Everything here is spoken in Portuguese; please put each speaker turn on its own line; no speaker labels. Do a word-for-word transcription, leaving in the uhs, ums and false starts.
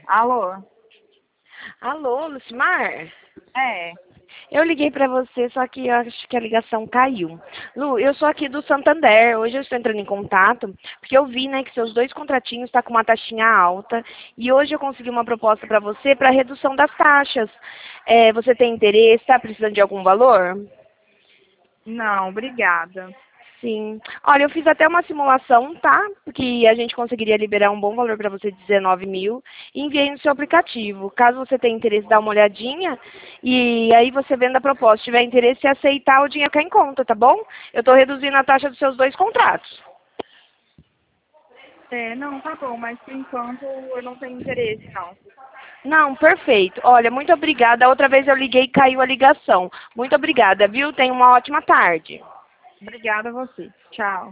Alô?
Alô, Lucimar?
É.
Eu liguei pra você, só que eu acho que a ligação caiu. Lu, eu sou aqui do Santander. Hoje eu estou entrando em contato, porque eu vi, né, que seus dois contratinhos estão com uma taxinha alta. E hoje eu consegui uma proposta pra você para redução das taxas. É, você tem interesse? Está precisando de algum valor?
Não, obrigada.
Sim. Olha, eu fiz até uma simulação, tá? Que a gente conseguiria liberar um bom valor para você de dezenove mil e enviei no seu aplicativo. Caso você tenha interesse, dá uma olhadinha e aí você vendo a proposta. Se tiver interesse em aceitar, o dinheiro cai em conta, tá bom? Eu estou reduzindo a taxa dos seus dois contratos.
É, não, tá bom, mas por enquanto eu não tenho interesse, não.
Não, perfeito. Olha, muito obrigada. Outra vez eu liguei e caiu a ligação. Muito obrigada, viu? Tenha uma ótima tarde.
Obrigada a você. Tchau.